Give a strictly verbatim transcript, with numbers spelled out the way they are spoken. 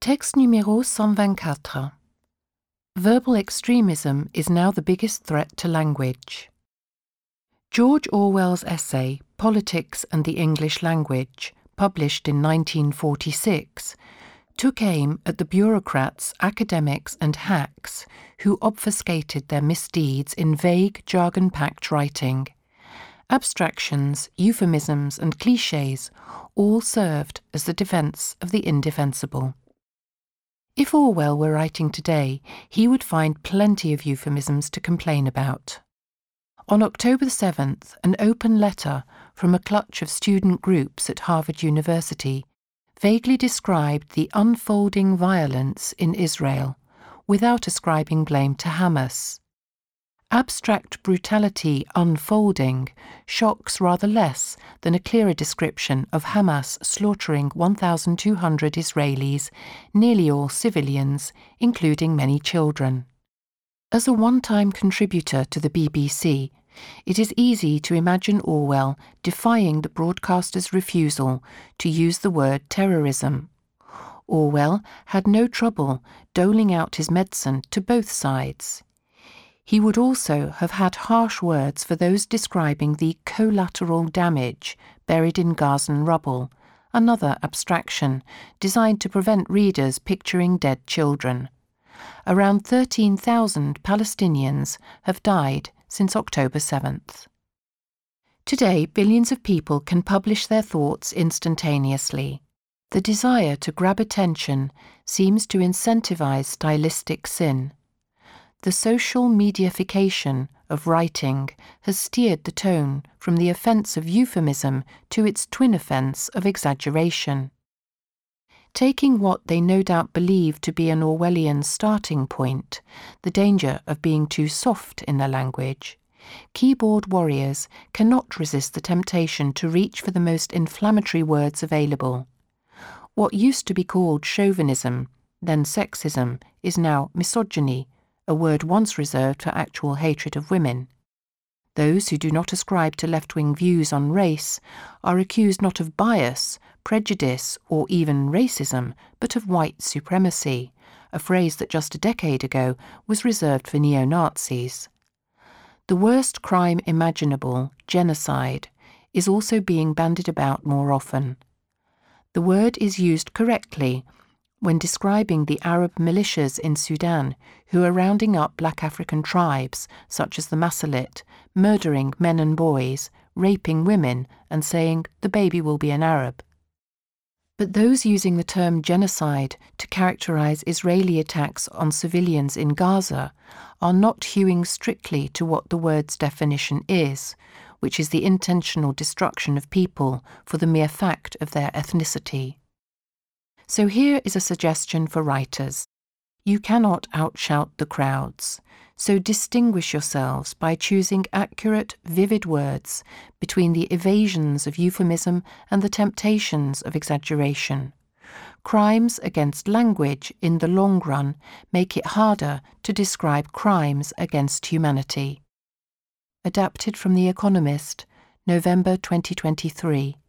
Texte numéro cent vingt-quatre. Verbal extremism is now the biggest threat to language. George Orwell's essay, Politics and the English Language, published in nineteen forty-six, took aim at the bureaucrats, academics and hacks who obfuscated their misdeeds in vague, jargon-packed writing. Abstractions, euphemisms and clichés all served as the defence of the indefensible. If Orwell were writing today, he would find plenty of euphemisms to complain about. On October seventh, an open letter from a clutch of student groups at Harvard University vaguely described the unfolding violence in Israel, without ascribing blame to Hamas. Abstract brutality unfolding shocks rather less than a clearer description of Hamas slaughtering one thousand two hundred Israelis, nearly all civilians, including many children. As a one-time contributor to the B B C, it is easy to imagine Orwell defying the broadcaster's refusal to use the word terrorism. Orwell had no trouble doling out his medicine to both sides. He would also have had harsh words for those describing the collateral damage buried in Gazan rubble, another abstraction designed to prevent readers picturing dead children. Around thirteen thousand Palestinians have died since October seventh. Today, billions of people can publish their thoughts instantaneously. The desire to grab attention seems to incentivize stylistic sin. The social mediafication of writing has steered the tone from the offence of euphemism to its twin offence of exaggeration. Taking what they no doubt believe to be an Orwellian starting point, the danger of being too soft in their language, keyboard warriors cannot resist the temptation to reach for the most inflammatory words available. What used to be called chauvinism, then sexism, is now misogyny, a word once reserved for actual hatred of women. Those who do not ascribe to left-wing views on race are accused not of bias, prejudice, or even racism, but of white supremacy, a phrase that just a decade ago was reserved for neo-Nazis. The worst crime imaginable, genocide, is also being bandied about more often. The word is used correctly when describing the Arab militias in Sudan who are rounding up black African tribes, such as the Masalit, murdering men and boys, raping women, and saying, "the baby will be an Arab." But those using the term genocide to characterize Israeli attacks on civilians in Gaza are not hewing strictly to what the word's definition is, which is the intentional destruction of people for the mere fact of their ethnicity. So here is a suggestion for writers. You cannot outshout the crowds, so distinguish yourselves by choosing accurate, vivid words between the evasions of euphemism and the temptations of exaggeration. Crimes against language in the long run make it harder to describe crimes against humanity. Adapted from The Economist, November twenty twenty-three.